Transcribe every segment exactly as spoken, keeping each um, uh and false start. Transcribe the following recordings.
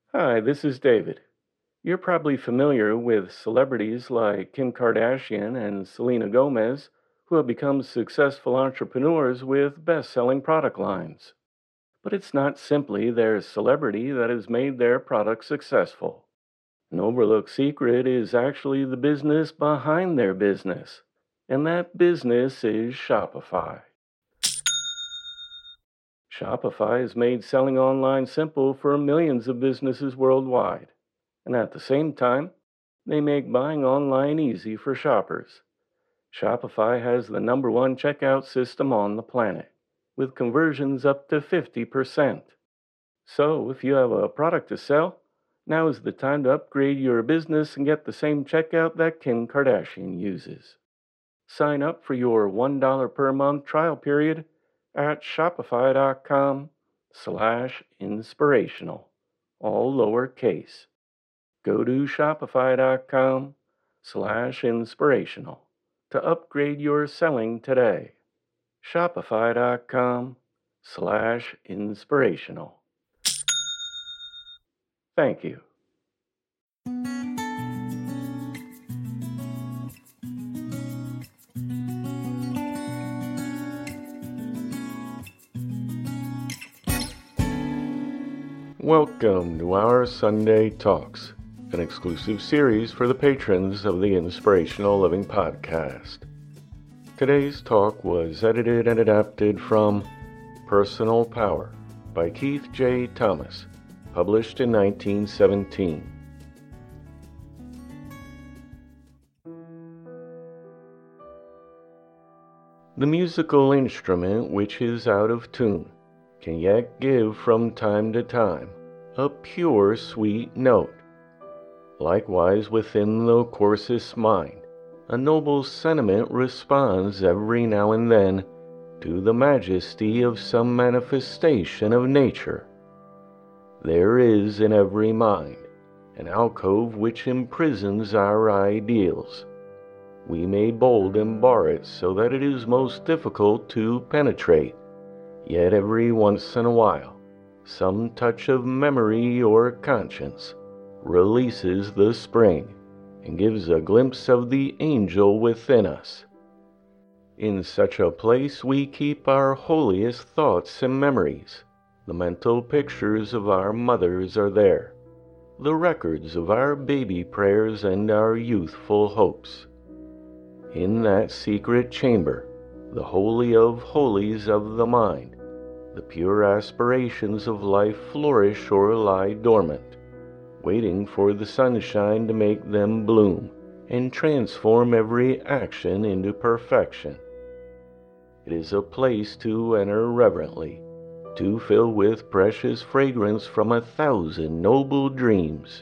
Hi, this is David. You're probably familiar with celebrities like Kim Kardashian and Selena Gomez, who have become successful entrepreneurs with best selling product lines. But it's not simply their celebrity that has made their product successful. An overlooked secret is actually the business behind their business, and that business is Shopify. Shopify has made selling online simple for millions of businesses worldwide. And at the same time, they make buying online easy for shoppers. Shopify has the number one checkout system on the planet, with conversions up to fifty percent. So, if you have a product to sell, now is the time to upgrade your business and get the same checkout that Kim Kardashian uses. Sign up for your one dollar per month trial period at shopify.com slash inspirational, all lowercase. Go to shopify.com slash inspirational to upgrade your selling today. Shopify.com slash inspirational. Thank you. Welcome to our Sunday Talks, an exclusive series for the patrons of the Inspirational Living Podcast. Today's talk was edited and adapted from Personal Power by Keith J. Thomas, published in nineteen seventeen. The musical instrument which is out of tune can yet give from time to time a pure, sweet note. Likewise, within the coarsest mind, a noble sentiment responds every now and then to the majesty of some manifestation of nature. There is in every mind an alcove which imprisons our ideals. We may bold and bar it so that it is most difficult to penetrate, yet every once in a while some touch of memory or conscience releases the spring and gives a glimpse of the angel within us. In such a place we keep our holiest thoughts and memories. The mental pictures of our mothers are there, the records of our baby prayers and our youthful hopes. In that secret chamber, the holy of holies of the mind, the pure aspirations of life flourish or lie dormant, waiting for the sunshine to make them bloom and transform every action into perfection. It is a place to enter reverently, to fill with precious fragrance from a thousand noble dreams.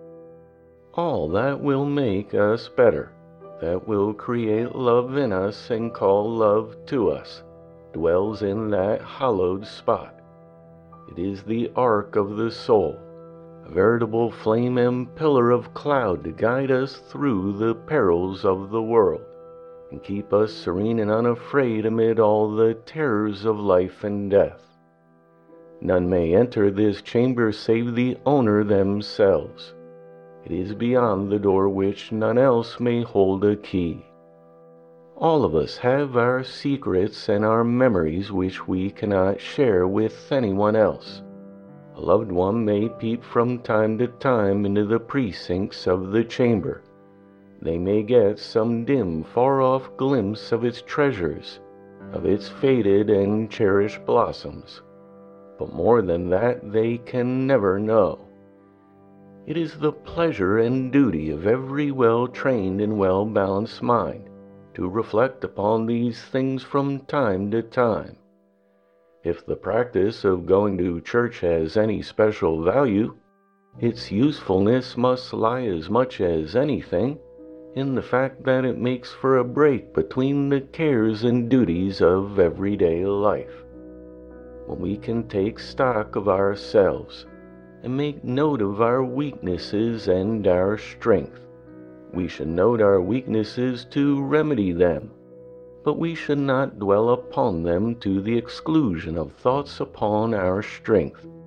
All that will make us better, that will create love in us and call love to us, dwells in that hallowed spot. It is the ark of the soul, a veritable flame and pillar of cloud to guide us through the perils of the world, and keep us serene and unafraid amid all the terrors of life and death. None may enter this chamber save the owner themselves. It is beyond the door which none else may hold a key. All of us have our secrets and our memories which we cannot share with anyone else. A loved one may peep from time to time into the precincts of the chamber. They may get some dim, far-off glimpse of its treasures, of its faded and cherished blossoms. But more than that they can never know. It is the pleasure and duty of every well-trained and well-balanced mind to reflect upon these things from time to time. If the practice of going to church has any special value, its usefulness must lie as much as anything in the fact that it makes for a break between the cares and duties of everyday life. When we can take stock of ourselves and make note of our weaknesses and our strength, we should note our weaknesses to remedy them, but we should not dwell upon them to the exclusion of thoughts upon our strength.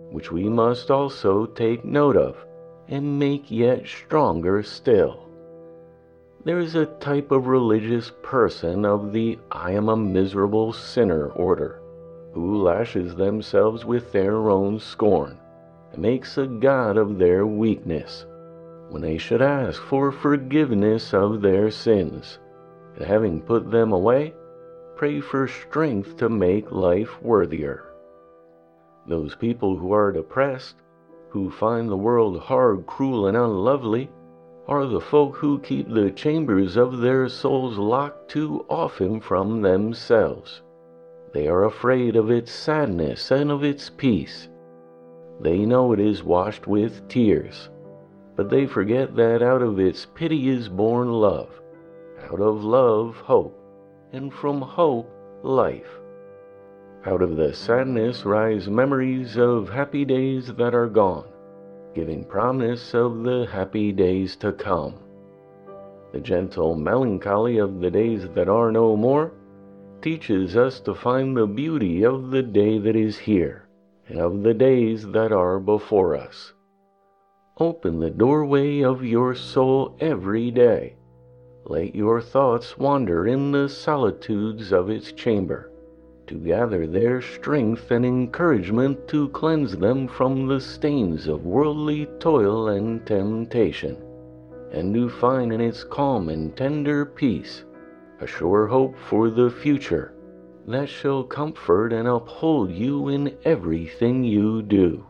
which we must also take note of, and make yet stronger still. There is a type of religious person of the I am a miserable sinner order, who lashes themselves with their own scorn, and makes a god of their weakness, when they should ask for forgiveness of their sins, and having put them away, pray for strength to make life worthier. Those people who are depressed, who find the world hard, cruel, and unlovely, are the folk who keep the chambers of their souls locked too often from themselves. They are afraid of its sadness and of its peace. They know it is washed with tears, but they forget that out of its pity is born love, out of love hope, and from hope life. Out of the sadness rise memories of happy days that are gone, giving promise of the happy days to come. The gentle melancholy of the days that are no more teaches us to find the beauty of the day that is here, and of the days that are before us. Open the doorway of your soul every day. Let your thoughts wander in the solitudes of its chamber, to gather their strength and encouragement to cleanse them from the stains of worldly toil and temptation, and to find in its calm and tender peace a sure hope for the future that shall comfort and uphold you in everything you do.